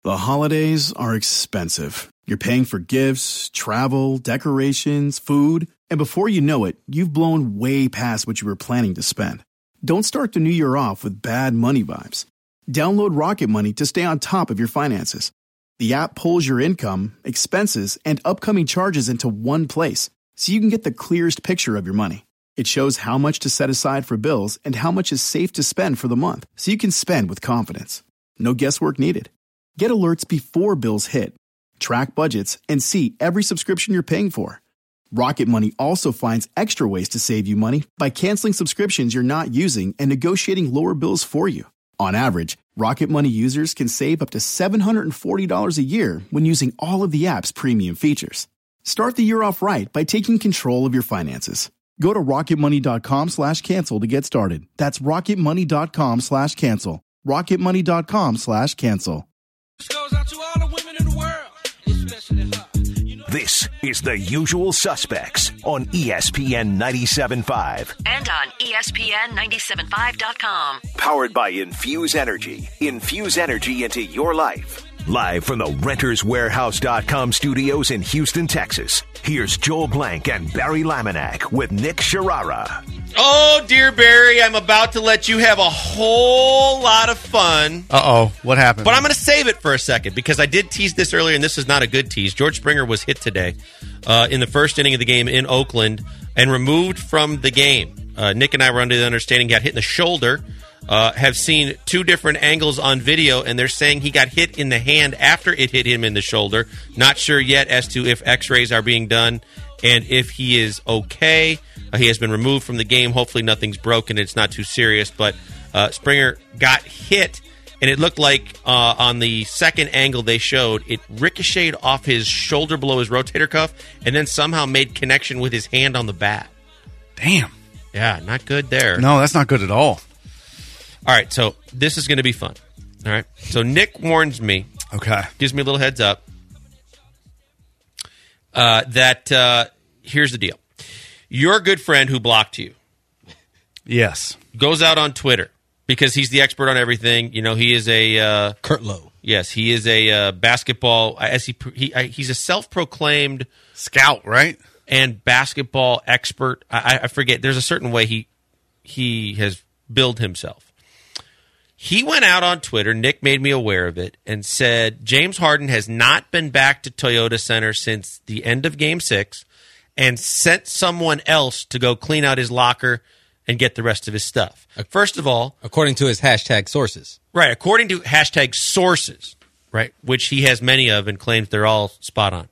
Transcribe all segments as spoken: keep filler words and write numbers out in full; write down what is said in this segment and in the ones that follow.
The holidays are expensive. You're paying for gifts, travel, decorations, food, and before you know it, you've blown way past what you were planning to spend. Don't start the new year off with bad money vibes. Download Rocket Money to stay on top of your finances. The app pulls your income, expenses, and upcoming charges into one place, so you can get the clearest picture of your money. It shows how much to set aside for bills and how much is safe to spend for the month, so you can spend with confidence. No guesswork needed. Get alerts before bills hit, track budgets, and see every subscription you're paying for. Rocket Money also finds extra ways to save you money by canceling subscriptions you're not using and negotiating lower bills for you. On average, Rocket Money users can save up to seven hundred forty dollars a year when using all of the app's premium features. Start the year off right by taking control of your finances. Go to rocketmoney.com slash cancel to get started. That's rocketmoney.com slash cancel. rocketmoney.com slash cancel. Goes out to all the women in the world, especially her. You know- This is The Usual Suspects on E S P N ninety-seven point five. And on E S P N ninety-seven point five dot com. Powered by Infuse Energy. Infuse energy into your life. Live from the Renters Warehouse dot com studios in Houston, Texas. Here's Joel Blank and Barry Laminack with Nick Sharara. Oh, dear Barry, I'm about to let you have a whole lot of fun. Uh-oh, what happened? But I'm going to save it for a second because I did tease this earlier, and this is not a good tease. George Springer was hit today uh, in the first inning of the game in Oakland and removed from the game. Uh, Nick and I were under the understanding he got hit in the shoulder. Uh, have seen two different angles on video, and they're saying he got hit in the hand after it hit him in the shoulder. Not sure yet as to if x-rays are being done and if he is okay. Uh, he has been removed from the game. Hopefully nothing's broken. It's not too serious, but uh, Springer got hit, and it looked like uh, on the second angle they showed, it ricocheted off his shoulder below his rotator cuff and then somehow made connection with his hand on the bat. Damn. Yeah, not good there. No, that's not good at all. All right, so this is going to be fun. All right, so Nick warns me, Okay. gives me a little heads up, uh, that uh, here's the deal. Your good friend who blocked you Yes. goes out on Twitter because he's the expert on everything. You know, he is a uh, Kurt Lowe. Yes, he is a uh, basketball. As he, he he's a self-proclaimed Scout, right? and basketball expert. I, I forget. There's a certain way he he has billed himself. He went out on Twitter, Nick made me aware of it, and said James Harden has not been back to Toyota Center since the end of Game six and sent someone else to go clean out his locker and get the rest of his stuff. First of all, According to his hashtag sources. right, according to hashtag sources, right, which he has many of and claims they're all spot on.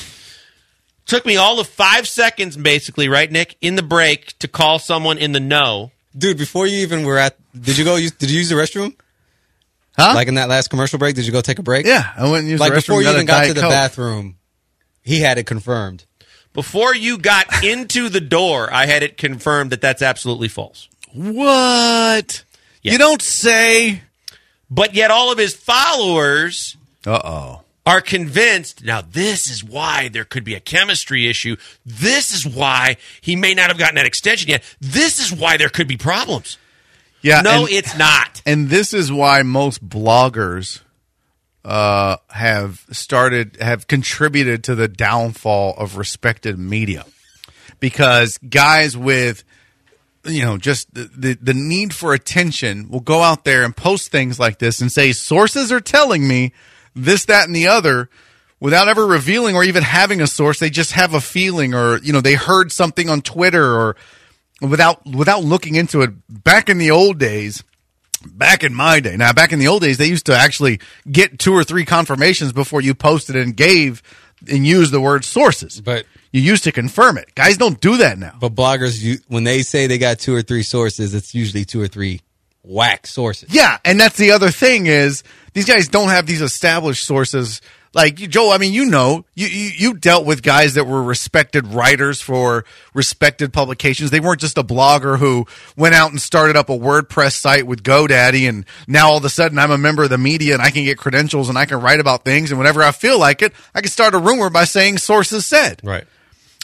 Took me all of five seconds, basically, right, Nick, in the break to call someone in the know. Dude, before you even were at... Did you go... Use, did you use the restroom? Huh? Like in that last commercial break, did you go take a break? Yeah, I went and used Like the restroom. before you got a even got to Diet the Coke. bathroom, he had it confirmed. Before you got into the door, I had it confirmed that that's absolutely false. What? Yeah. You don't say. But yet all of his followers Uh-oh. are convinced, now this is why there could be a chemistry issue. This is why he may not have gotten that extension yet. This is why there could be problems. Yeah. No, and, it's not. and this is why most bloggers uh, have started, have contributed to the downfall of respected media. Because guys with, you know, just the, the, the need for attention will go out there and post things like this and say, sources are telling me this, that, and the other, without ever revealing or even having a source. They just have a feeling, or, you know, they heard something on Twitter, or without without looking into it. Back in the old days, back in my day, now back in the old days, they used to actually get two or three confirmations before you posted and gave and used the word sources. But you used to confirm it. Guys don't do that now. but bloggers, you, when they say they got two or three sources, it's usually two or three whack sources. Yeah, and that's the other thing is these guys don't have these established sources. Like, Joe, I mean, you know, you, you you dealt with guys that were respected writers for respected publications. They weren't just a blogger who went out and started up a WordPress site with GoDaddy, and now all of a sudden I'm a member of the media and I can get credentials and I can write about things, and whenever I feel like it, I can start a rumor by saying sources said. Right.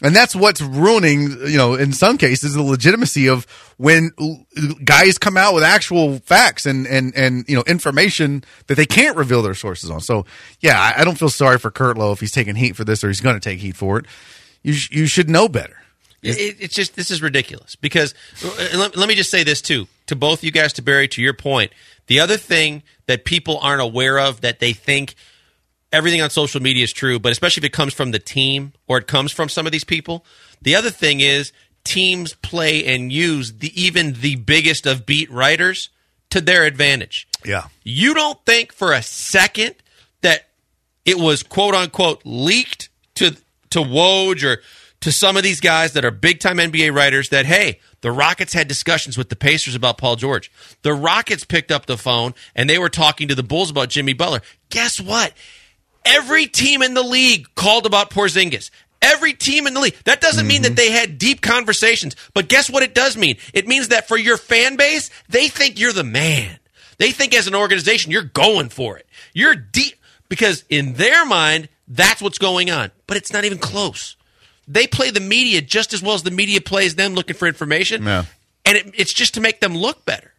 And that's what's ruining, you know, in some cases, the legitimacy of when guys come out with actual facts and, and, and you know, information that they can't reveal their sources on. So, yeah, I, I don't feel sorry for Kurt Lowe if he's taking heat for this or he's going to take heat for it. You sh- you should know better. It, it's just, this is ridiculous because let, let me just say this too, to both you guys, to Barry, to your point. The other thing that people aren't aware of that they think everything on social media is true, but especially if it comes from the team or it comes from some of these people. The other thing is teams play and use the even the biggest of beat writers to their advantage. Yeah. You don't think for a second that it was quote unquote leaked to to Woj or to some of these guys that are big time N B A writers that, hey, the Rockets had discussions with the Pacers about Paul George. The Rockets picked up the phone and they were talking to the Bulls about Jimmy Butler. Guess what? Every team in the league called about Porzingis. Every team in the league. That doesn't mm-hmm. mean that they had deep conversations. But guess what it does mean? It means that for your fan base, they think you're the man. They think as an organization, you're going for it. You're deep. Because in their mind, that's what's going on. But it's not even close. They play the media just as well as the media plays them looking for information. Yeah. And it, it's just to make them look better.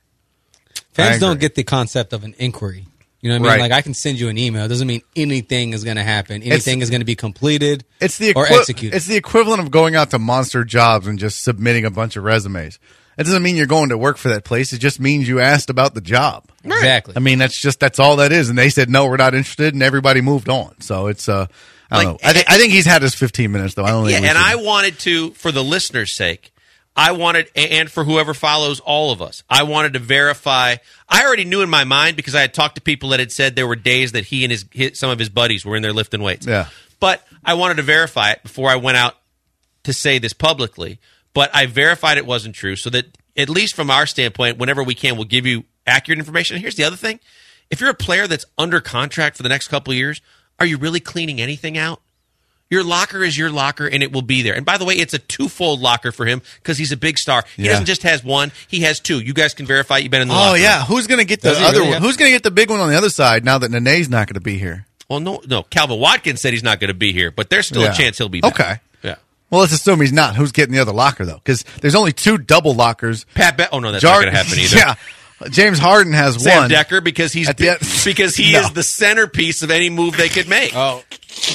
Fans don't get the concept of an inquiry. You know what I mean? Right. Like, I can send you an email. It doesn't mean anything is going to happen. Anything It's- is going to be completed It's the or equi- executed. It's the equivalent of going out to Monster Jobs and just submitting a bunch of resumes. It doesn't mean you're going to work for that place. It just means you asked about the job. Exactly. I mean, that's just that's all that is. And they said no, we're not interested, and everybody moved on. So it's uh, I don't Like, know. I think I think he's had his fifteen minutes though. I don't Yeah, think we and should- I wanted to, for the listeners' sake, I wanted, and for whoever follows all of us, I wanted to verify. I already knew in my mind because I had talked to people that had said there were days that he and his, his some of his buddies were in there lifting weights. Yeah. But I wanted to verify it before I went out to say this publicly. But I verified it wasn't true, so that at least from our standpoint, whenever we can, we'll give you accurate information. And here's the other thing. If you're a player that's under contract for the next couple of years, are you really cleaning anything out? Your locker is your locker, and it will be there. And by the way, it's a twofold locker for him because he's a big star. He Yeah. doesn't just has one; he has two. You guys can verify you've been in the Oh locker room. yeah, who's going to get the Does he other really one? have- Who's going to get the big one on the other side now that Nene's not going to be here? Well, no, no. Calvin Watkins said he's not going to be here, but there's still Yeah. a chance he'll be back. Okay. Yeah. Well, let's assume he's not. Who's getting the other locker though? Because there's only two double lockers. Pat. Be- oh no, that's Jar- not going to happen either. Yeah, James Harden has Sam one. Decker because he's At the end- because he No. is the centerpiece of any move they could make. oh,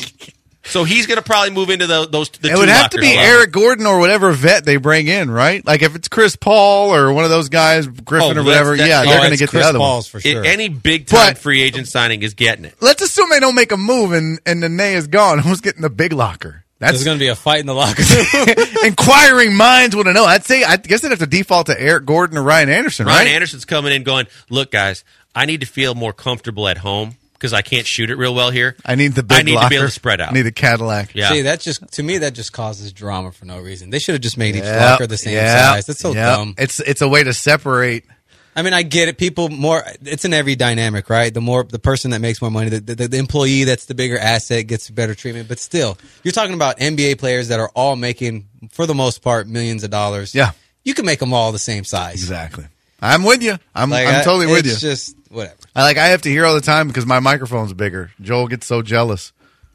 So he's going to probably move into the, those the It two would have to lockers be alone. Eric Gordon or whatever vet they bring in, right? Like if it's Chris Paul or one of those guys, Griffin Oh, or whatever, that's- yeah, that's- they're oh, going to it's get Chris the other Paul's one. for It- sure. any big time But- free agent signing is getting it. Let's assume they don't make a move and and Nene is gone. Who's getting the big locker? There's That's going to be a fight in the locker room. inquiring minds want to know. I'd say I guess they'd have to default to Eric Gordon or Ryan Anderson, Ryan right? Anderson's coming in going, look, guys, I need to feel more comfortable at home because I can't shoot it real well here. I need the big I need locker. to be able to spread out. I need a Cadillac. Yeah. See, that just to me that just causes drama for no reason. They should have just made each Yep, locker the same yep, size. That's so yep. dumb. It's it's a way to separate. I mean, I get it. People more. It's in every dynamic, right? The more the person that makes more money, the, the, the employee that's the bigger asset gets better treatment. But still, you're talking about N B A players that are all making, for the most part, millions of dollars. Yeah. You can make them all the same size. Exactly. I'm with you. I'm Like, I'm I- totally with you. It's just whatever. I like I have to hear all the time because my microphone's bigger. Joel gets so jealous.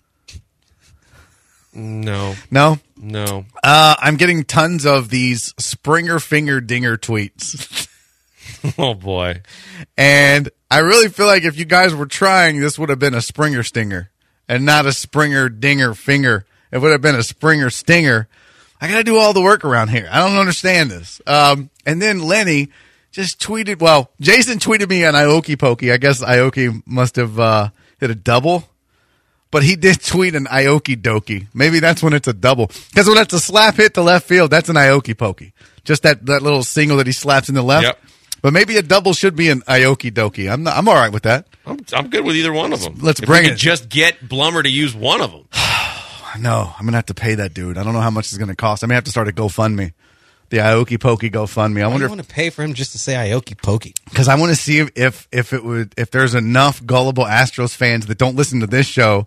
No, No, no. uh, I'm getting tons of these Springer finger dinger tweets, Oh, boy. and I really feel like if you guys were trying, this would have been a Springer stinger and not a Springer dinger finger. It would have been a Springer stinger. I got to do all the work around here. I don't understand this. Um, and then Lenny just tweeted. Well, Jason tweeted me on Ioki Pokey. I guess Ioki must have uh, hit a double. But he did tweet an Ioki Doki. Maybe that's when it's a double. Because when it's a slap hit to left field, that's an Ioki Pokey. Just that, that little single that he slaps in the left. Yep. But maybe a double should be an Ioki Doki. I'm not, I'm all right with that. I'm, I'm good with either one of them. Let's if bring we it. could just get Blummer to use one of them. No, I'm going to have to pay that dude. I don't know how much it's going to cost. I may have to start a GoFundMe. The Ioki Pokey GoFundMe. I I wonder wonder want to pay for him just to say Ioki Pokey. because I want to see if, if if it would if there's enough gullible Astros fans that don't listen to this show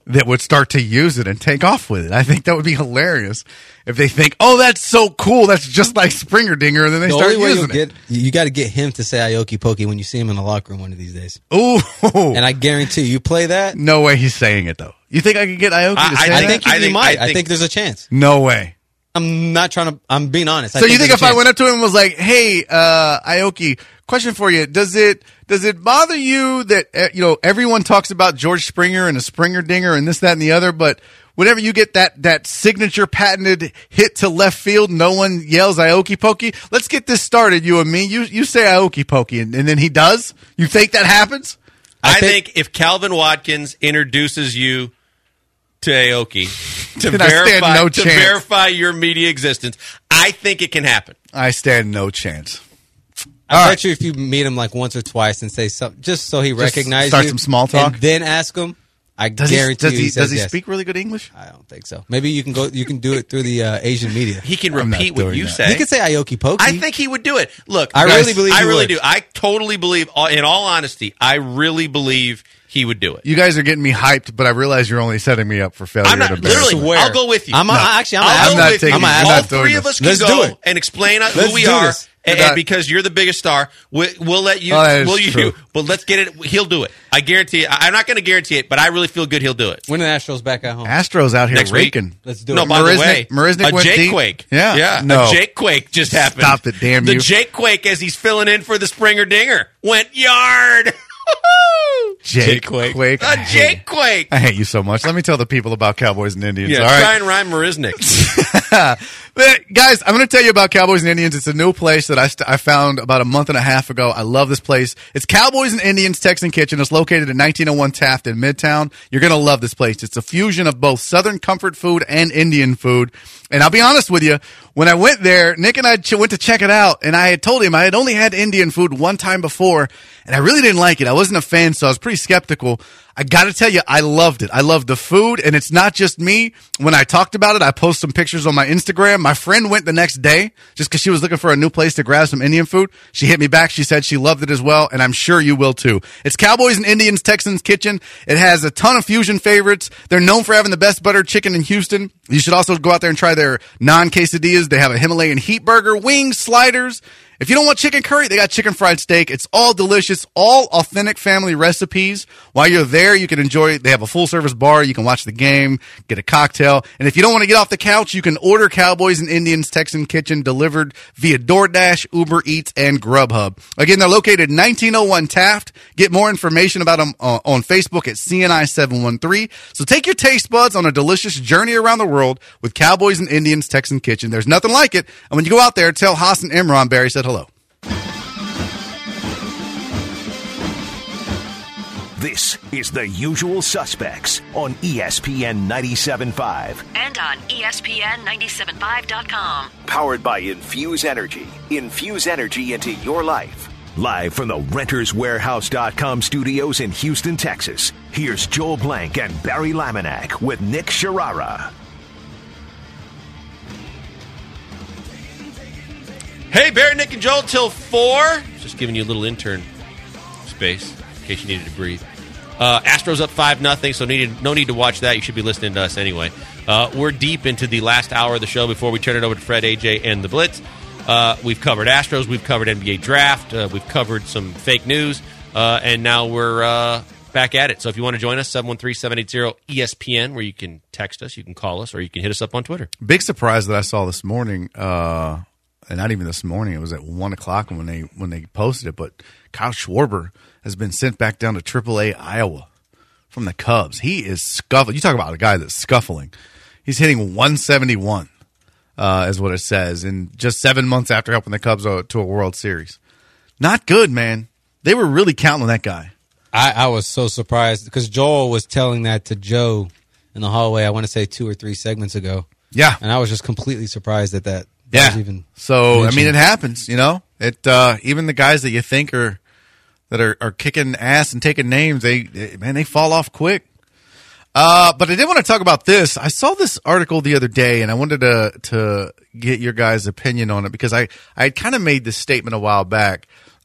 that would start to use it and take off with it. I think that would be hilarious if they think, oh, that's so cool. That's just like Springer Dinger. And then they The start only way using you'll it. get, you got to get him to say Aoki Pokey when you see him in the locker room one of these days. Ooh. And I guarantee you, you play that. No way he's saying it, though. You think I could get Aoki I- to I say I that? think he, I he think- might. I I think- think there's a chance. No way. I'm not trying to. I'm being honest. I So you think there's if a I chance. went up to him and was like, "Hey, uh, Aoki, question for you: Does it does it bother you that uh, you know everyone talks about George Springer and a Springer Dinger and this, that, and the other, but whenever you get that that signature patented hit to left field, no one yells Aoki Pokey? Let's get this started, you and me. You you say Aoki Pokey, and, and then he does. You think that happens? I, I think, think- if Calvin Watkins introduces you to Aoki to Then I stand verify no to chance. verify your media existence, I think it can happen. I stand no chance. I All bet you if you meet him like once or twice and say something, just so he recognizes start you, some small talk? and then ask him, I Does he guarantee does you he, he says does he yes. speak really good English? I don't think so. Maybe you can go. You can do it through the uh, Asian media. He can I'm not repeat what doing you that. say. He could say Aoki Pokey. I think he would do it. Look, I guys, really believe I he really would. do. I totally believe. In all honesty, I really believe he would do it. You guys are getting me hyped, but I realize you're only setting me up for failure. I'm not and literally. embarrassment. Swear. I'll go with you. I'm, I- actually, I'm I'll gonna go I'm not with taking you. it. I'm All not doing three this. of us can Let's go do it. and explain who Let's we do are. this. And, You're and not- because you're the biggest star, we, we'll let you. Oh, that is we'll you. true. But let's get it. He'll do it. I guarantee it. I- I'm not going to guarantee it, but I really feel good he'll do it. When the Astros back at home. Astros out here Next week. raking. Let's do No, it. by Marisnik- the way, Marisnik a went Jake deep. Quake. Yeah. yeah. No. A Jake Quake just happened. Stop it, damn the you. Jake Quake, as he's filling in for the Springer Dinger, went yard. Jake Quake. Quake. I A hate Jake you. Quake. I hate you so much. Let me tell the people about Cowboys and Indians. Yeah, all right? try and rhyme Marisnik. But, guys, I'm going to tell you about Cowboys and Indians. It's a new place that I, st- I found about a month and a half ago. I love this place. It's Cowboys and Indians Texan Kitchen. It's located at nineteen oh one Taft in Midtown. You're going to love this place. It's a fusion of both Southern comfort food and Indian food. And I'll be honest with you, when I went there, Nick and I ch- went to check it out, and I had told him I had only had Indian food one time before, and I really didn't like it. I wasn't a fan, so I was pretty skeptical. I got to tell you, I loved it. I loved the food, and it's not just me. When I talked about it, I posted some pictures on my Instagram. My friend went the next day just because she was looking for a new place to grab some Indian food. She hit me back. She said she loved it as well, and I'm sure you will too. It's Cowboys and Indians Texans Kitchen. It has a ton of fusion favorites. They're known for having the best buttered chicken in Houston. You should also go out there and try their non-quesadillas. They have a Himalayan heat burger, wings, sliders. If you don't want chicken curry, they got chicken fried steak. It's all delicious, all authentic family recipes. While you're there, you can enjoy, they have a full service bar. You can watch the game, get a cocktail. And if you don't want to get off the couch, you can order Cowboys and Indians Texan Kitchen delivered via DoorDash, Uber Eats, and Grubhub. Again, they're located nineteen oh one Taft. Get more information about them uh, on Facebook at C N I seven one three. So take your taste buds on a delicious journey around the world with Cowboys and Indians Texan Kitchen. There's nothing like it. And when you go out there, tell Haas and Imran Barry said hello. This is The Usual Suspects on E S P N ninety-seven point five. And on E S P N ninety-seven point five dot com. Powered by Infuse Energy. Infuse energy into your life. Live from the Renters Warehouse dot com studios in Houston, Texas. Here's Joel Blank and Barry Laminack with Nick Sharara. Hey, Barry, Nick, and Joel till four. Just giving you a little intern space in case you needed to breathe. Uh, Astros up five nothing, so needed, no need to watch that. You should be listening to us anyway. Uh, we're deep into the last hour of the show before we turn it over to Fred, A J, and the Blitz. Uh, we've covered Astros. We've covered N B A Draft. Uh, we've covered some fake news. Uh, and now we're uh, back at it. So if you want to join us, seven one three, seven eight zero, E S P N, where you can text us, you can call us, or you can hit us up on Twitter. Big surprise that I saw this morning, uh, and not even this morning. It was at one o'clock when they when they posted it. But Kyle Schwarber has been sent back down to triple A Iowa from the Cubs. He is scuffling. You talk about a guy that's scuffling. He's hitting one seventy-one, uh, is what it says, in just seven months after helping the Cubs to a World Series. Not good, man. They were really counting on that guy. I, I was so surprised because Joel was telling that to Joe in the hallway, I want to say two or three segments ago. Yeah. And I was just completely surprised at that. that Yeah. was even So, I mentioned. mean, it happens, you know. It uh, even the guys that you think are that are, are kicking ass and taking names, they, they man, they fall off quick. Uh, but I did want to talk about this. I saw this article the other day, and I wanted to to get your guys' opinion on it because I, I had kind of made this statement a while back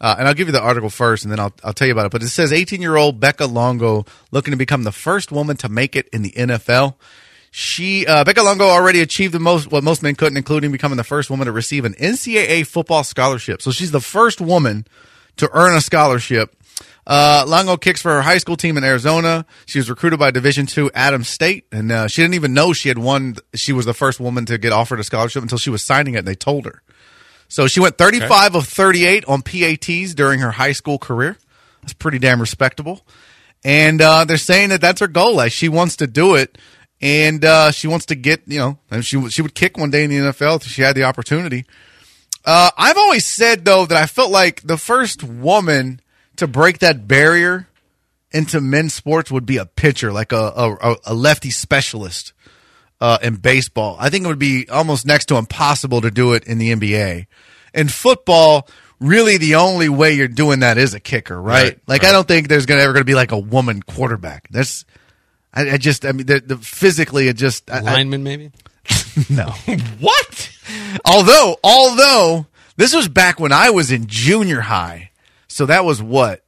Uh, and I'll give you the article first, and then I'll I'll tell you about it. But it says eighteen-year-old Becca Longo looking to become the first woman to make it in the N F L. She uh, Becca Longo already achieved the most what most men couldn't, including becoming the first woman to receive an N C double A football scholarship. So she's the first woman to earn a scholarship. Uh, Longo kicks for her high school team in Arizona. She was recruited by Division two Adams State, and uh, she didn't even know she had won. She was the first woman to get offered a scholarship until she was signing it, and they told her. So she went thirty-five okay. of thirty-eight on P A Ts during her high school career. That's pretty damn respectable. And uh, they're saying that that's her goal. Like, she wants to do it, and uh, she wants to get, you know, and she she would kick one day in the N F L if she had the opportunity. Uh, I've always said, though, that I felt like the first woman to break that barrier into men's sports would be a pitcher, like a a, a lefty specialist uh, in baseball. I think it would be almost next to impossible to do it in the N B A. In football, really the only way you're doing that is a kicker, right? right like right. I don't think there's gonna ever going to be like a woman quarterback. That's I, I just I mean the, the physically it just I, lineman I, maybe. No. What? Although although this was back when I was in junior high, so that was what?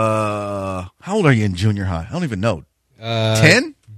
Uh, how old are you in junior high? I don't even know. Ten. Uh,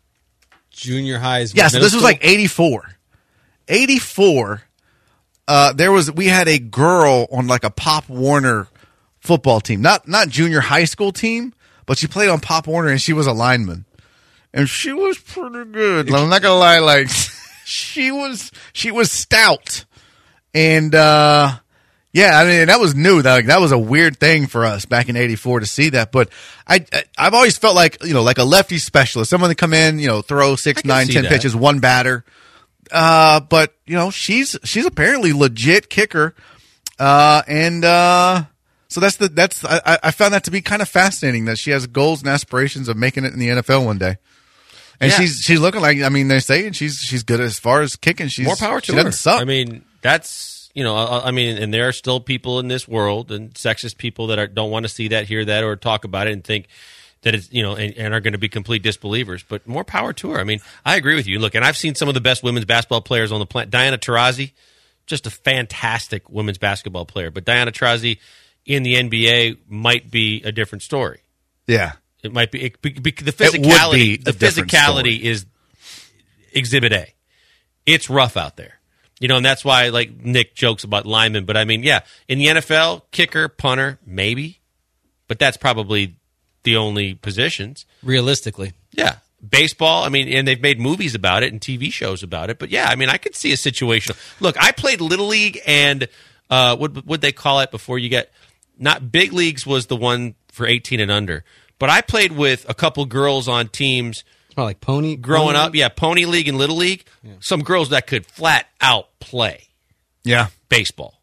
junior high is yeah. So this school? was like eighty-four. eighty-four. Uh, there was we had a girl on like a Pop Warner football team, not not junior high school team, but she played on Pop Warner and she was a lineman, and she was pretty good. I'm not gonna lie, like she was she was stout, and uh, yeah, I mean that was new. That like, that was a weird thing for us back in eighty-four to see that. But I, I I've always felt like you know like a lefty specialist, someone to come in, you know, throw six, nine, ten that. pitches, one batter. Uh, but you know, she's she's apparently legit kicker, uh, and uh, so that's the that's I, I found that to be kind of fascinating that she has goals and aspirations of making it in the N F L one day, and yeah. she's she's looking like I mean they're saying she's she's good as far as kicking. She's more power to she her. Doesn't suck. I mean that's you know I, I mean and there are still people in this world and sexist people that are, don't want to see that, hear that, or talk about it and think that it's, you know, and, and are going to be complete disbelievers, but more power to her. I mean, I agree with you. Look, and I've seen some of the best women's basketball players on the planet. Diana Taurasi, just a fantastic women's basketball player, but Diana Taurasi in the N B A might be a different story. Yeah. It might be, it, be, be the physicality, be the physicality story. Is exhibit A. It's rough out there. You know, and that's why, like, Nick jokes about linemen, but I mean, yeah, in the N F L, kicker, punter, maybe, but that's probably the only positions. Realistically. Yeah. Baseball, I mean, and they've made movies about it and T V shows about it. But, yeah, I mean, I could see a situation. Look, I played Little League and uh, what would they call it before you get – not Big Leagues was the one for eighteen and under. But I played with a couple girls on teams – Oh, like Pony? Growing pony up, yeah, Pony League and Little League. Yeah. Some girls that could flat out play yeah, baseball.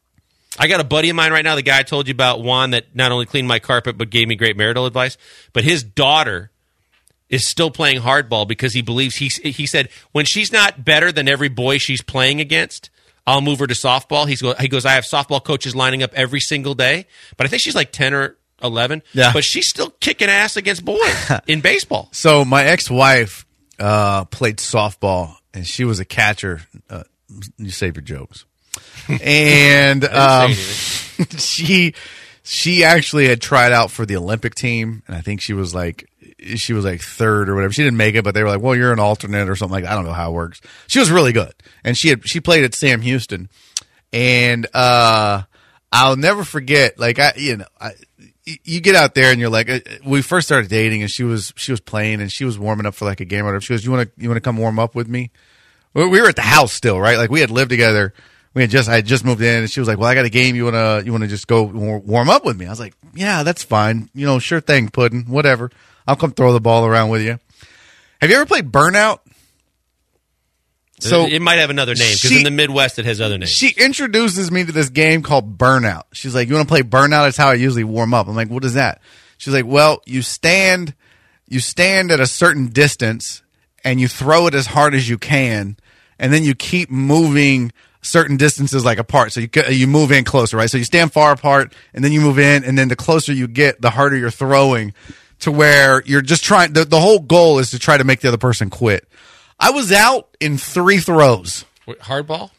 I got a buddy of mine right now, the guy I told you about, Juan, that not only cleaned my carpet but gave me great marital advice. But his daughter is still playing hardball because he believes, he, he said, when she's not better than every boy she's playing against, I'll move her to softball. He's, he goes, I have softball coaches lining up every single day. But I think she's like ten or eleven. Yeah. But she's still kicking ass against boys in baseball. So my ex-wife uh, played softball, and she was a catcher. Uh, you save your jokes. And um, she she actually had tried out for the Olympic team, and I think she was like she was like third or whatever. She didn't make it, but they were like, "Well, you're an alternate or something like that." I don't know how it works. She was really good, and she had she played at Sam Houston, and uh, I'll never forget. Like I, you know, I, you get out there and you're like, we first started dating, and she was she was playing, and she was warming up for like a game or whatever. She goes, "You want to you want to come warm up with me?" We were at the house still, right? Like we had lived together. We had just I had just moved in, and she was like, "Well, I got a game. You wanna you wanna just go warm up with me?" I was like, "Yeah, that's fine. You know, sure thing, Puddin'. Whatever. I'll come throw the ball around with you." Have you ever played Burnout? So it might have another name because in the Midwest it has other names. She introduces me to this game called Burnout. She's like, "You want to play Burnout? That's how I usually warm up." I'm like, "What is that?" She's like, "Well, you stand you stand at a certain distance and you throw it as hard as you can, and then you keep moving certain distances like apart. So you you move in closer, right? So you stand far apart, and then you move in, and then the closer you get, the harder you're throwing, to where you're just trying. The, the whole goal is to try to make the other person quit." I was out in three throws. Hardball?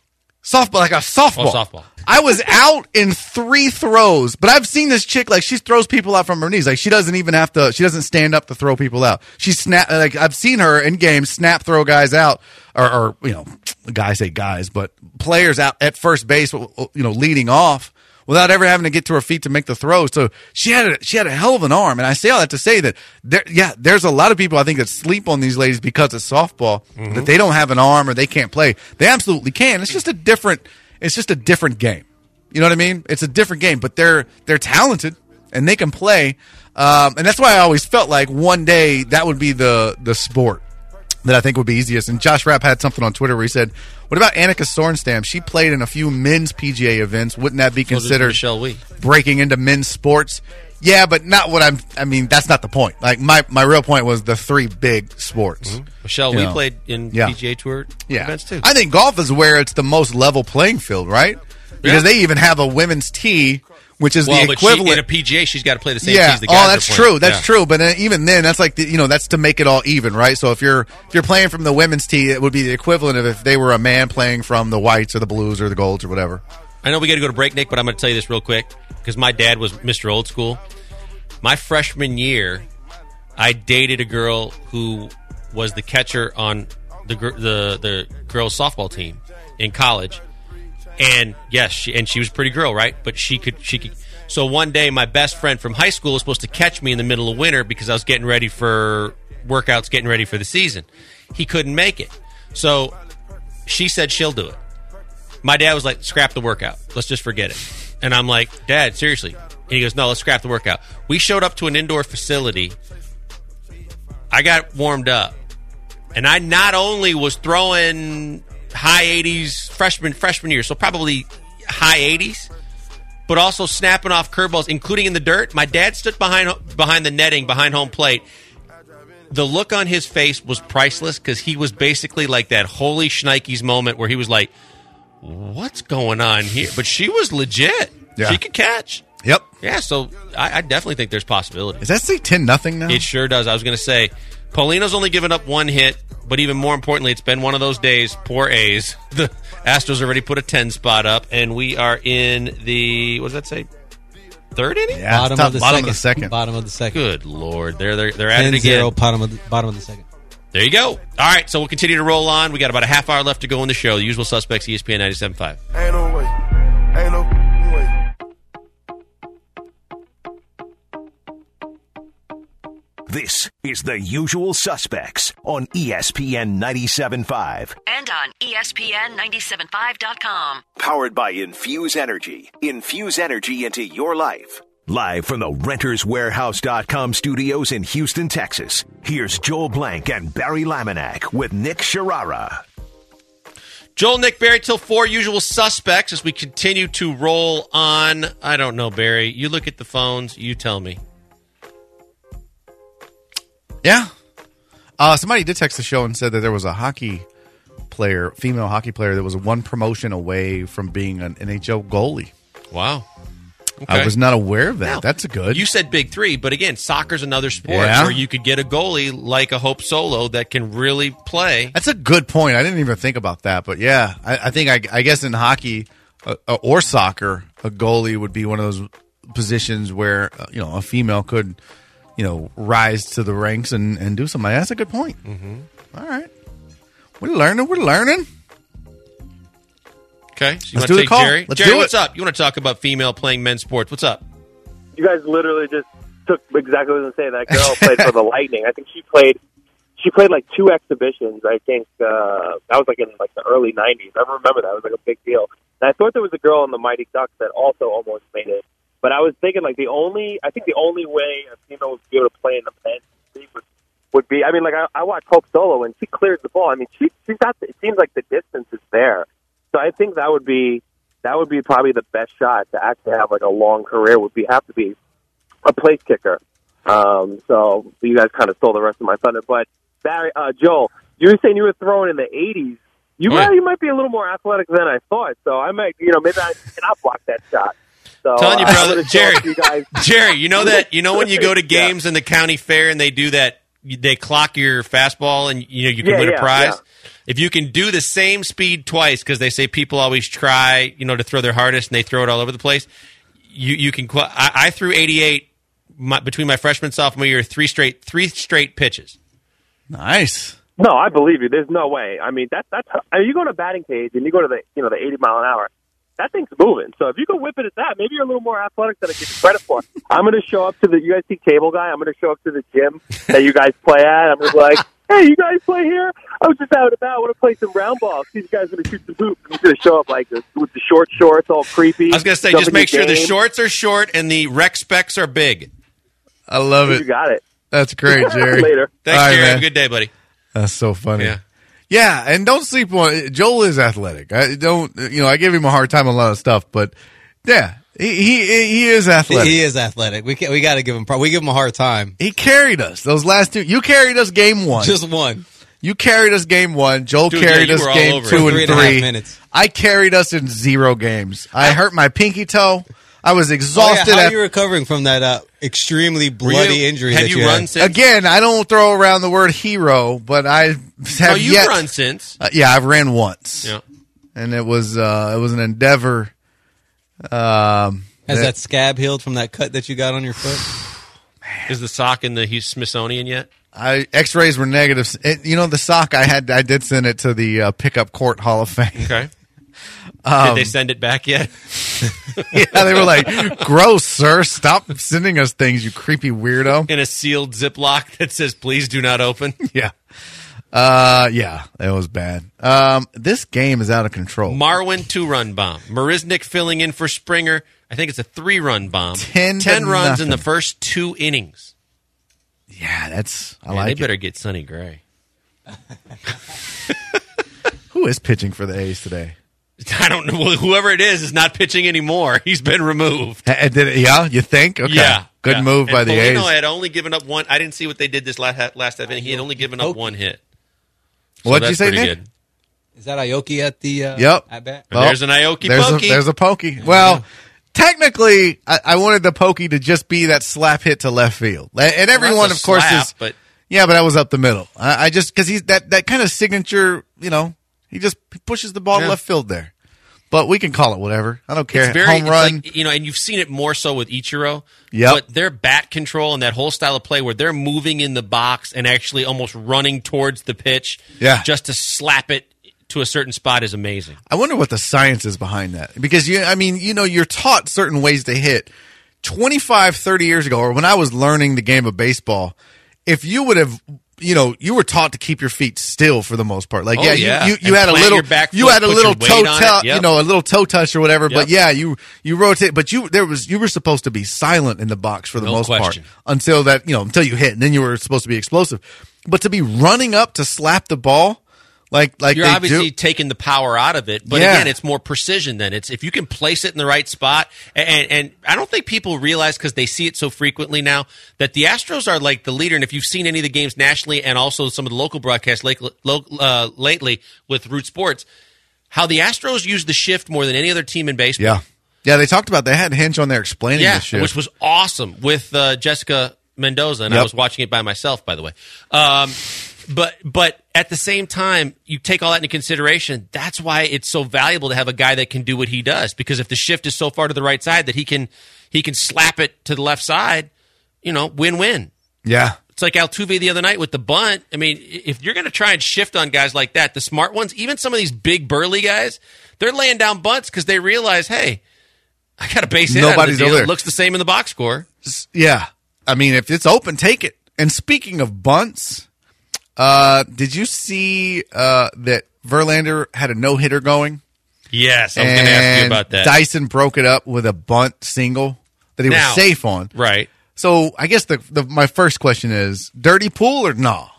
Softball, like a softball. Oh, softball. I was out in three throws, but I've seen this chick, like, she throws people out from her knees. Like, she doesn't even have to, she doesn't stand up to throw people out. She snap, like, I've seen her in games snap throw guys out, or, or you know, guys say guys, but players out at first base, you know, leading off without ever having to get to her feet to make the throw. So she had a, she had a hell of an arm. And I say all that to say that, there, yeah, there's a lot of people I think that sleep on these ladies because it's softball, mm-hmm. that they don't have an arm or they can't play. They absolutely can. It's just a different, it's just a different game. You know what I mean? It's a different game, but they're they're talented and they can play. Um, and that's why I always felt like one day that would be the the sport that I think would be easiest. And Josh Rapp had something on Twitter where he said, what about Annika Sorenstam? She played in a few men's P G A events. Wouldn't that be So did considered Michelle Wee. breaking into men's sports? Yeah, but not what I'm – I mean, that's not the point. Like, my, my real point was the three big sports. Mm-hmm. Michelle You Wee know. played in Yeah. P G A Tour Yeah. events too. I think golf is where it's the most level playing field, right? Because Yeah. they even have a women's tee, which is well, the but she, equivalent. in a P G A, she's got to play the same yeah. tees the guys Oh, are that's playing. true. That's Yeah. true. But uh, even then, that's like the, you know, that's to make it all even, right? So if you're if you're playing from the women's tee, it would be the equivalent of if they were a man playing from the whites or the blues or the golds or whatever. I know we got to go to break, Nick, but I'm going to tell you this real quick because my dad was Mister Old School. My freshman year, I dated a girl who was the catcher on the gr- the the girls softball team in college, and yes, she, and she was a pretty girl, right? But she could she could. So one day, my best friend from high school was supposed to catch me in the middle of winter because I was getting ready for workouts, getting ready for the season. He couldn't make it, so she said she'll do it. My dad was like, "Scrap the workout. Let's just forget it." And I'm like, "Dad, seriously?" And he goes, "No, let's scrap the workout." We showed up to an indoor facility. I got warmed up. And I not only was throwing high eighties freshman freshman year, so probably high eighties, but also snapping off curveballs, including in the dirt. My dad stood behind behind the netting, behind home plate. The look on his face was priceless because he was basically like that holy shnikes moment where he was like, what's going on here? But she was legit. Yeah. She could catch. Yep. Yeah, so I, I definitely think there's possibility. Does that say ten nothing now? It sure does. I was going to say, Paulino's only given up one hit, but even more importantly, it's been one of those days. Poor A's. The Astros already put a ten spot up, and we are in the, what does that say? Third inning? Yeah, Bottom, top- of the, bottom second. of the second. Bottom of the second. Good Lord. They're, they're, they're at it ten again. zero, bottom of the, bottom of the second. There you go. All right, so we'll continue to roll on. We got about a half hour left to go in the show. The usual suspects, E S P N ninety-seven point five. Ain't no way. Ain't no way. This is The Usual Suspects on E S P N ninety-seven point five. And on E S P N ninety-seven five dot com. Powered by Infuse Energy. Infuse energy into your life. Live from the Renters Warehouse dot com studios in Houston, Texas. Here's Joel Blank and Barry Laminack with Nick Sharara. Joel, Nick, Barry, till four usual suspects as we continue to roll on. I don't know, Barry. You look at the phones. You tell me. Yeah. Uh, somebody did text the show and said that there was a hockey player, female hockey player, that was one promotion away from being an N H L goalie. Wow. Okay. I was not aware of that. Now, That's good. You said big three, but again, soccer's another sport Yeah. where you could get a goalie like a Hope Solo that can really play. That's a good point. I didn't even think about that, but yeah, I, I think I, I guess in hockey uh, uh, or soccer, a goalie would be one of those positions where uh, you know a female could, you know, rise to the ranks and, and do something. That's a good point. Mm-hmm. All right, we're learning. We're learning. Okay, so you Let's want do to the take call. Jerry? Let's Jerry, do what's it. up? You want to talk about female playing men's sports? What's up? You guys literally just took exactly what I was saying. That girl played for the Lightning. I think she played. She played like two exhibitions. I think uh, that was like in like the early nineties. I remember that. It was like a big deal. And I thought there was a girl in the Mighty Ducks that also almost made it. But I was thinking like the only. I think the only way a female would be able to play in the men's league would, would be. I mean, like I, I watched Hope Solo and she cleared the ball. I mean, she she got. The, it seems like the distance is there. So I think that would be. That would be probably the best shot to actually have like a long career. Would be have to be a place kicker. Um, so you guys kind of stole the rest of my thunder. But Barry, uh, Joel, you were saying you were throwing in the eighties. You Oh, yeah. might, you might be a little more athletic than I thought. So I might, you know, maybe I cannot block that shot. So Telling you, uh, I'm brother, gonna show Jerry. it to you guys. Jerry, you know that you know when you go to games in the county fair and they do that, they clock your fastball and you know you can Yeah, win a yeah, prize. yeah. if you can do the same speed twice, because they say people always try, you know, to throw their hardest and they throw it all over the place. You you can. I, I threw eighty-eight my, between my freshman and sophomore year, three straight three straight pitches. Nice. No, I believe you. There's no way. I mean, that, that's I mean, you go to a batting cage and you go to the you know the eighty mile an hour. That thing's moving. So if you can whip it at that, maybe you're a little more athletic than I give you credit for. I'm going to show up to the you guys see Cable Guy. I'm going to show up to the gym that you guys play at. I'm going to be like, hey, you guys play here? I was just out and about. I want to play some round balls. These guys are going to shoot some hoops. He's going to show up like this with the short shorts, all creepy. I was going to say, just make sure the shorts are short and the rec specs are big. I love it. You got it. That's great, Jerry. Later. Thanks, All right, Jerry. man. Have a good day, buddy. That's so funny. Yeah. Yeah, and don't sleep on Joel is athletic. I don't, you know, I give him a hard time on a lot of stuff, but yeah, he he, he is athletic. He is athletic. We can, we got to give him pro- we give him a hard time. He carried us those last two. You carried us game one. Just one. You carried us game one. Joel Dude, carried yeah, you us were all game over two it. and Three three. and a half minutes. I carried us in zero games. I hurt my pinky toe. I was Oh, yeah. exhausted. How are af- you recovering from that uh, extremely Were bloody you- injury? Have that you, you run had? since? Again, I don't throw around the word hero, but I have Oh, you've yet. run since. Uh, yeah, I've ran once. Yeah. And it was uh, it was an endeavor. Um, Has that scab healed from that cut that you got on your foot? Is the sock in the Hughes Smithsonian yet? I X-rays were negative. It, you know, the sock I had, I did send it to the uh, Pickup Court Hall of Fame. Okay. Um, Did they send it back yet? Yeah, they were like, "Gross, sir! Stop sending us things, you creepy weirdo." In a sealed Ziploc that says, please do not open? Yeah, uh, yeah, it was bad. Um, this game is out of control. Marwin, two-run bomb. Marisnik filling in for Springer. I think it's a three-run bomb. Ten to Ten runs in nothing. the first two innings. Yeah, that's I Man, like they it. better get Sonny Gray. Who is pitching for the A's today? I don't know. Whoever it is is not pitching anymore. He's been removed. Uh, did it- yeah, you think? Okay. Yeah. Good yeah. move and by the Polino A's. had only given up one. I didn't see what they did this last last inning. He had only given up one hit. So What'd you that's say, pretty Nick? good. Is that Aoki at the uh, Yep. at bat? And there's an Aoki there's pokey. A, there's a pokey. Well, technically, I, I wanted the pokey to just be that slap hit to left field, and Well, everyone, that's a of course, slap, is. but Yeah, but that was up the middle. I, I just because he's that that kind of signature. You know, he just pushes the ball Yeah. left field there. But we can call it whatever. I don't care. it's very Home it's run. like, you know, and you've seen it more so with Ichiro. Yep. But their bat control and that whole style of play where they're moving in the box and actually almost running towards the pitch, Yeah. just to slap it to a certain spot is amazing. I wonder what the science is behind that. Because, you, I mean, you know, you're taught certain ways to hit. twenty-five, thirty years ago, or when I was learning the game of baseball, if you would have, you know, you were taught to keep your feet still for the most part. Like, Oh, yeah, yeah. you, you, you And had a plant little, your back you foot, had a put little your toe weight on touch, it. Yep. you know, a little toe touch or whatever. But Yep. yeah, you, you rotate, but you, there was, you were supposed to be silent in the box for the No most question. part until that, you know, until you hit, and then you were supposed to be explosive. But to be running up to slap the ball, like, like You're they obviously do, taking the power out of it, but Yeah. again, it's more precision than it's if you can place it in the right spot. And, and, and I don't think people realize because they see it so frequently now that the Astros are like the leader. And if you've seen any of the games nationally and also some of the local broadcasts like, lo, uh, lately with Root Sports, how the Astros use the shift more than any other team in baseball. yeah. Yeah, they talked about, they had Hinch on there explaining Yeah, this shit. which was awesome with uh, Jessica Mendoza, and I Yep. was watching it by myself, by the way. Um, but but at the same time, you take all that into consideration. That's why it's so valuable to have a guy that can do what he does. Because if the shift is so far to the right side that he can he can slap it to the left side, you know, win win. yeah. It's like Altuve the other night with the bunt. I mean, if you're going to try and shift on guys like that, the smart ones, even some of these big burly guys, they're laying down bunts because they realize, hey, I got a base hit. Nobody's out of the deal. over there. It looks the same in the box score. Yeah. I mean, if it's open, take it. And speaking of bunts, uh, did you see uh, that Verlander had a no-hitter going? Yes, I was going to ask you And about that. Dyson broke it up with a bunt single that he Now- was safe on. Right. So I guess the, the my first question is, dirty pool or no?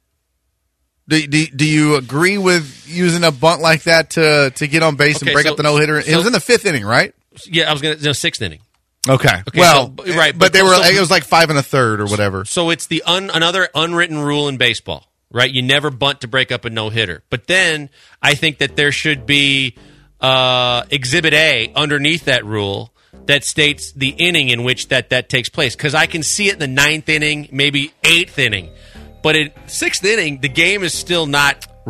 Do, do, do you agree with using a bunt like that to, to get on base Okay, and break so- up the no-hitter? It so- was in the fifth inning, right? Yeah, I was going to, no, sixth inning. Okay. Okay, well, so- right, but, but they were. so- it was like five and a third or whatever. So it's the un, another unwritten rule in baseball, right? You never bunt to break up a no-hitter. But then I think that there should be uh, Exhibit A underneath that rule that states the inning in which that, that takes place. Because I can see it in the ninth inning, maybe eighth inning. But in sixth inning, the game is still not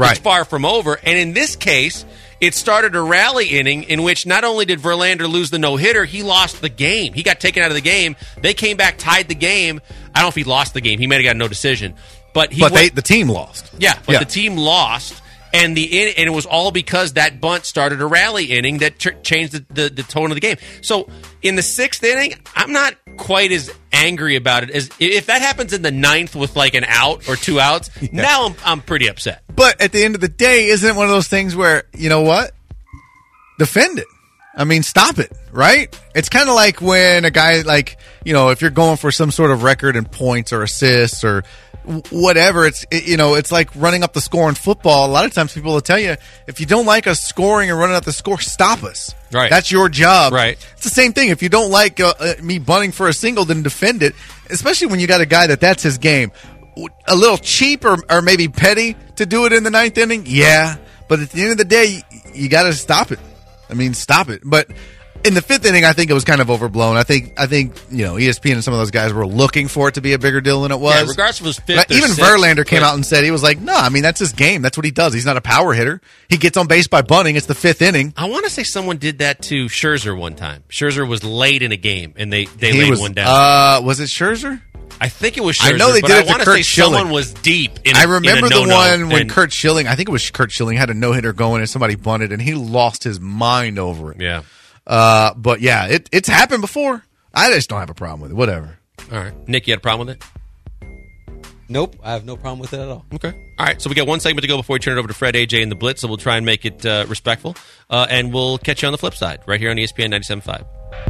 Right. It's far from over. And in this case, it started a rally inning in which not only did Verlander lose the no-hitter, he lost the game. He got taken out of the game. They came back, tied the game. I don't know if he lost the game. He might have got no decision. But, he but went, they, the team lost. Yeah, but yeah. the team lost. And the in, and it was all because that bunt started a rally inning that tr- changed the, the, the tone of the game. So in the sixth inning, I'm not quite as angry about it as if that happens in the ninth with like an out or two outs. Yeah. Now I'm I'm pretty upset. But at the end of the day, isn't it one of those things where, you know what? Defend it. I mean, stop it, right? It's kind of like when a guy, like, you know, if you're going for some sort of record in points or assists or whatever, it's, it, you know, it's like running up the score in football. A lot of times people will tell you, if you don't like us scoring and running up the score, stop us. Right. That's your job. Right. It's the same thing. If you don't like uh, uh, me bunting for a single, then defend it, especially when you got a guy that that's his game. A little cheap or, or maybe petty to do it in the ninth inning, yeah. But at the end of the day, you, you got to stop it. I mean, stop it. But in the fifth inning, I think it was kind of overblown. I think, I think you know, E S P N and some of those guys were looking for it to be a bigger deal than it was. Yeah, regardless if it was fifth But or even sixth, Verlander came but- out and said, he was like, no, I mean, that's his game. That's what he does. He's not a power hitter. He gets on base by bunting. It's the fifth inning. I want to say someone did that to Scherzer one time. Scherzer was late in a game, and they, they He laid was, one down. Uh, was it Scherzer? I think it was Scherzer, I know they but did I it to want to Kurt say Schilling. someone was deep in a, I remember in a the no-no, one when and- Kurt Schilling, I think it was Kurt Schilling, had a no-hitter going and somebody bunted, and he lost his mind over it. Yeah. Uh, but yeah, it, it's happened before. I just don't have a problem with it. Whatever. All right. Nick, you had a problem with it? Nope, I have no problem with it at all. Okay. All right. So we got one segment to go before we turn it over to Fred, A J, and the Blitz. So we'll try and make it uh, respectful. Uh, and we'll catch you on the flip side right here on E S P N ninety-seven point five.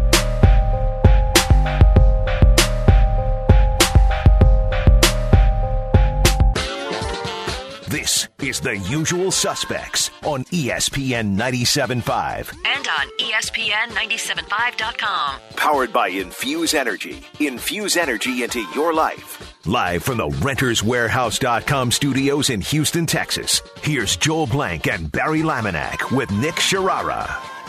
This is The Usual Suspects on E S P N ninety-seven point five. And on E S P N ninety-seven point five dot com. Powered by Infuse Energy. Infuse energy into your life. Live from the Renters Warehouse dot com studios in Houston, Texas. Here's Joel Blank and Barry Laminack with Nick Sharara.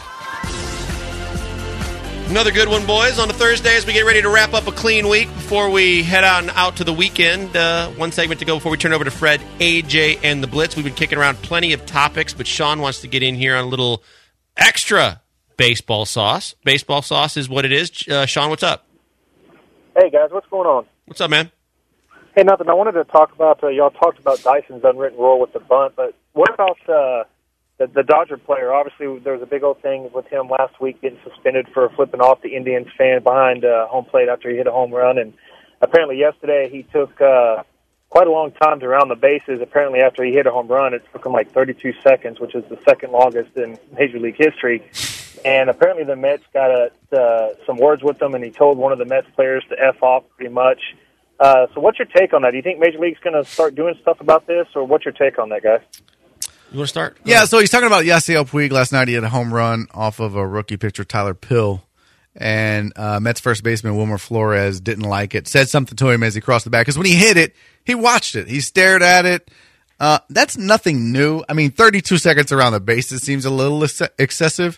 Another good one, boys, on a Thursday as we get ready to wrap up a clean week before we head on out to the weekend. Uh, one segment to go before we turn over to Fred, A J, and the Blitz. We've been kicking around plenty of topics, but Sean wants to get in here on a little extra baseball sauce. Baseball sauce is what it is. Uh, Sean, what's up? Hey, guys, what's going on? What's up, man? Hey, nothing. I wanted to talk about, uh, y'all talked about Dyson's unwritten rule with the bunt, but what about uh, the, the Dodger player? Obviously, there was a big old thing with him last week getting suspended for flipping off the Indians fan behind uh, home plate after he hit a home run, and apparently yesterday he took uh, quite a long time to round the bases. Apparently after he hit a home run, it took him like thirty-two seconds, which is the second longest in Major League history. And apparently the Mets got a, uh, some words with him, and he told one of the Mets players to F off pretty much. Uh, so what's your take on that? Do you think Major League's going to start doing stuff about this, or what's your take on that, guys? You want to start? Yeah, so he's talking about Yasiel Puig last night. He had a home run off of a rookie pitcher, Tyler Pill. And uh, Mets first baseman Wilmer Flores didn't like it, said something to him as he crossed the back. Because when he hit it, he watched it. He stared at it. Uh, that's nothing new. I mean, thirty-two seconds around the bases seems a little ex- excessive.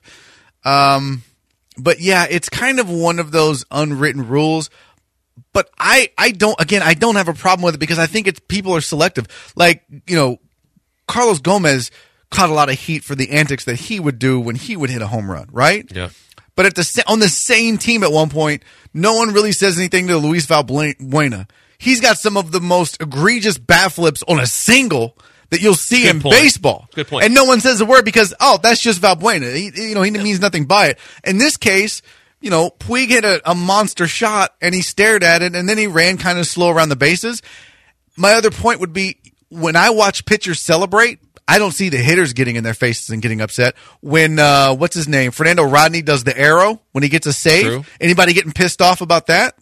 Um, but, yeah, it's kind of one of those unwritten rules. But I, I don't, again, I don't have a problem with it because I think it's people are selective. Like, you know, Carlos Gomez caught a lot of heat for the antics that he would do when he would hit a home run, right? Yeah. But at the on the same team at one point, no one really says anything to Luis Valbuena. He's got some of the most egregious bat flips on a single that you'll see Good in point. baseball. Good point. And no one says a word because, oh, that's just Valbuena. He, you know, he means nothing by it. In this case, you know, Puig hit a, a monster shot and he stared at it and then he ran kind of slow around the bases. My other point would be when I watch pitchers celebrate, I don't see the hitters getting in their faces and getting upset. When, uh, what's his name? Fernando Rodney does the arrow when he gets a save. True. Anybody getting pissed off about that?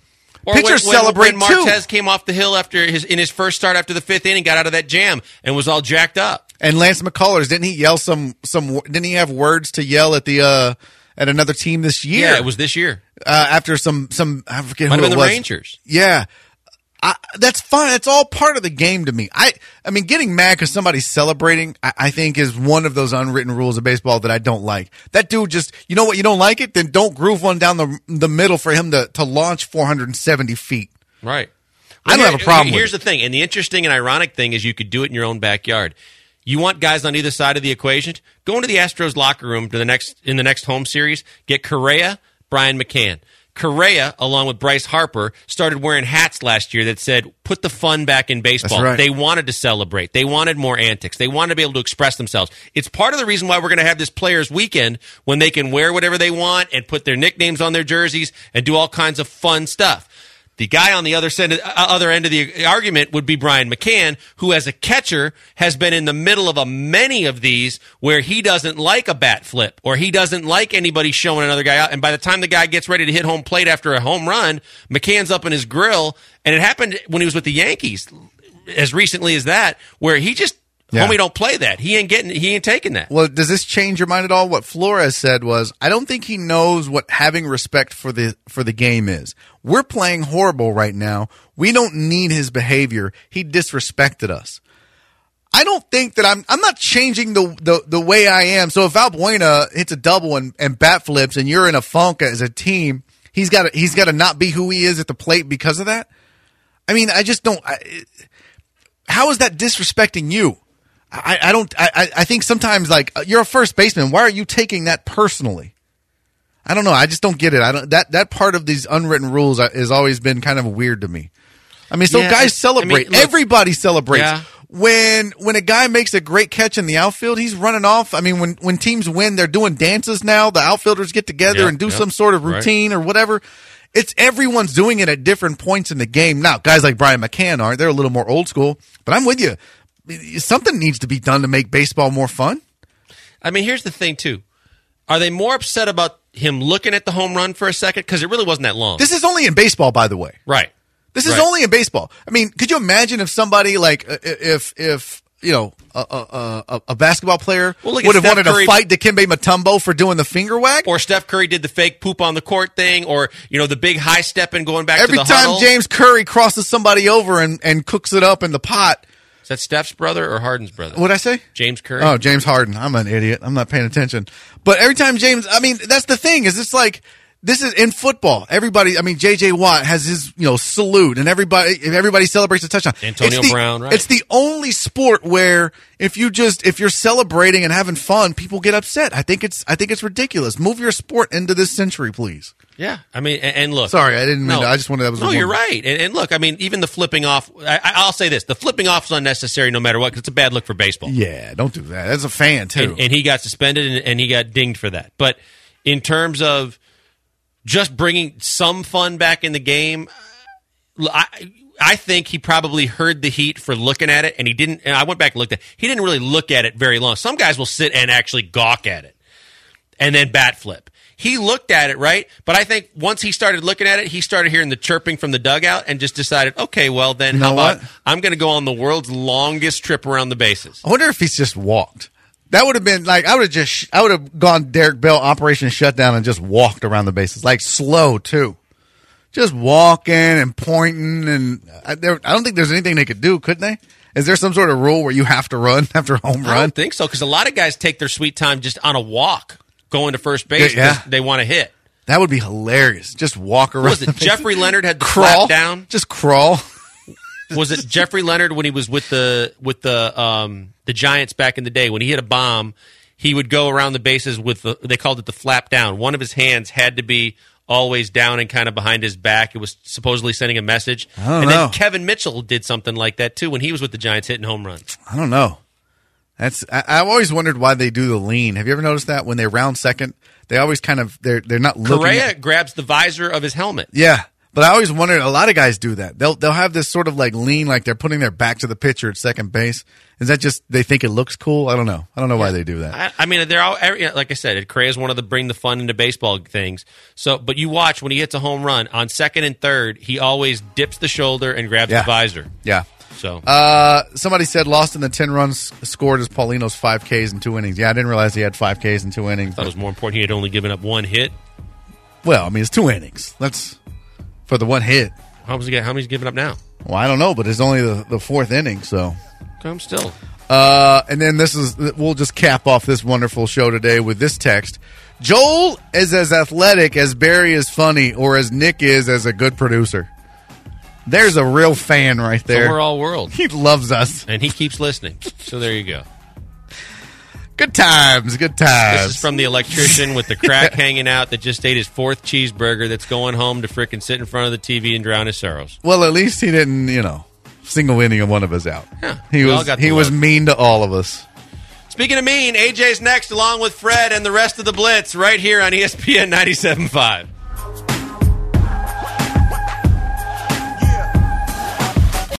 Or Pitchers when, when, celebrate when Martez too. came off the hill after his in his first start after the fifth inning, got out of that jam and was all jacked up. And Lance McCullers, didn't he yell some, some, didn't he have words to yell at the, uh, at another team this year? Yeah, it was this year. Uh, after some, some, I forget Might who have been it the was. Rangers. Yeah. I, that's fine. It's all part of the game to me. I, I mean, getting mad because somebody's celebrating, I, I think is one of those unwritten rules of baseball that I don't like. That dude just, you know what, you don't like it? Then don't groove one down the the middle for him to, to launch four hundred seventy feet. Right. I don't have a problem with Here's it. the thing, and the interesting and ironic thing is you could do it in your own backyard. You want guys on either side of the equation? Go into the Astros locker room to the next in the next home series. Get Correa, Brian McCann. Correa, along with Bryce Harper, started wearing hats last year that said, put the fun back in baseball. That's right. They wanted to celebrate. They wanted more antics. They wanted to be able to express themselves. It's part of the reason why we're going to have this Players Weekend when they can wear whatever they want and put their nicknames on their jerseys and do all kinds of fun stuff. The guy on the other end, uh, other end of the argument would be Brian McCann, who as a catcher has been in the middle of a many of these where he doesn't like a bat flip or he doesn't like anybody showing another guy out. And by the time the guy gets ready to hit home plate after a home run, McCann's up in his grill. And it happened when he was with the Yankees as recently as that, where he just, Yeah. homie, don't play that. He ain't getting, he ain't taking that. Well, does this change your mind at all? What Flores said was, I don't think he knows what having respect for the for the game is. We're playing horrible right now. We don't need his behavior. He disrespected us. I don't think that I'm I'm not changing the the, the way I am. So if Valbuena hits a double and, and bat flips and you're in a funk as a team, he's got he's got to not be who he is at the plate because of that. I mean, I just don't. I, how is that disrespecting you? I, I don't. I, I think sometimes, like, you're a first baseman. Why are you taking that personally? I don't know. I just don't get it. I don't. That that part of these unwritten rules has always been kind of weird to me. I mean, so Yeah, guys I- I celebrate. mean, look- Everybody celebrates. Yeah. When when a guy makes a great catch in the outfield, he's running off. I mean, when when teams win, they're doing dances now. The outfielders get together Yep, and do yep, some sort of right. routine or whatever. It's everyone's doing it at different points in the game. Now, guys like Brian McCann aren't. They're a little more old school. But I'm with you. Something needs to be done to make baseball more fun. I mean, here's the thing, too. Are they more upset about him looking at the home run for a second? Because it really wasn't that long. This is only in baseball, by the way. Right. This is Right. only in baseball. I mean, could you imagine if somebody like uh, if if you know a a, a, a basketball player Well, look at would have Steph wanted Curry- to fight Dikembe Mutombo for doing the finger wag? Or Steph Curry did the fake poop on the court thing, or, you know, the big high step and going back Every to the time huddle. James Curry crosses somebody over and, and cooks it up in the pot. Is that Steph's brother or Harden's brother? What'd I say? James Curry? Oh, James Harden. I'm an idiot. I'm not paying attention. But every time James, I mean, that's the thing is it's like, this is in football. Everybody, I mean, J J Watt has his, you know, salute and everybody, everybody celebrates a touchdown. Antonio It's the- Brown, right. It's the only sport where if you just, if you're celebrating and having fun, people get upset. I think it's, I think it's ridiculous. Move your sport into this century, please. Yeah. I mean, and, and look. Sorry, I didn't mean No. to. I just wanted that was No, one- you're right. And, and look, I mean, even the flipping off, I, I'll say this. The flipping off is unnecessary no matter what because it's a bad look for baseball. Yeah, don't do that. As a fan, too. And, and he got suspended and, and he got dinged for that. But in terms of just bringing some fun back in the game, I, I think he probably heard the heat for looking at it, and he didn't. And I went back and looked at it. He didn't really look at it very long. Some guys will sit and actually gawk at it and then bat flip. He looked at it, right? But I think once he started looking at it, he started hearing the chirping from the dugout and just decided, okay, well, then You how know about what? I'm going to go on the world's longest trip around the bases. I wonder if he's just walked. That would have been like I would have just I would have gone Derek Bell Operation Shutdown and just walked around the bases like slow too, just walking and pointing and I, there, I don't think there's anything they could do, couldn't they? Is there some sort of rule where you have to run after a home I run? don't think so because a lot of guys take their sweet time just on a walk going to first base Yeah, yeah. because they want to hit. That would be hilarious. Just walk around. What was the it bases. Jeffrey Leonard had the crawl flap down? Just crawl. Was it Jeffrey Leonard when he was with the with the um, the Giants back in the day when he hit a bomb? He would go around the bases with the, they called it the flap down. One of his hands had to be always down and kind of behind his back. It was supposedly sending a message. I don't and know. then Kevin Mitchell did something like that too when he was with the Giants hitting home runs. I don't know. That's I, I've always wondered why they do the lean. Have you ever noticed that when they round second, they always kind of they're they're not looking. Correa at- grabs the visor of his helmet. Yeah, but I always wondered. A lot of guys do that. They'll they'll have this sort of like lean, like they're putting their back to the pitcher at second base. Is that just they think it looks cool? I don't know. I don't know why they do that. I, I mean, they're all every, like I said. Correa is one of the bring the fun into baseball things. So, but you watch when he hits a home run on second and third, he always dips the shoulder and grabs Yeah. the visor. Yeah. So, Uh, somebody said lost in the ten runs scored as Paulino's five Ks in two innings. Yeah, I didn't realize he had five Ks in two innings. I thought it was more important he had only given up one hit. Well, I mean it's two innings. That's for the one hit. How was he? How many's giving up now? Well, I don't know, but it's only the, the fourth inning, so. Come still. Uh, and then this is we'll just cap off this wonderful show today with this text. Joel is as athletic as Barry is funny, or as Nick is as a good producer. There's a real fan right So there. we're all world, He loves us. and he keeps listening. So there you go. Good times, good times. This is from the electrician with the crack hanging out that just ate his fourth cheeseburger that's going home to frickin' sit in front of the T V and drown his sorrows. Well, at least he didn't, you know, single any one of us out. Yeah, he we all was got he the was love. mean to all of us. Speaking of mean, A J's next along with Fred and the rest of the Blitz right here on E S P N ninety-seven point five.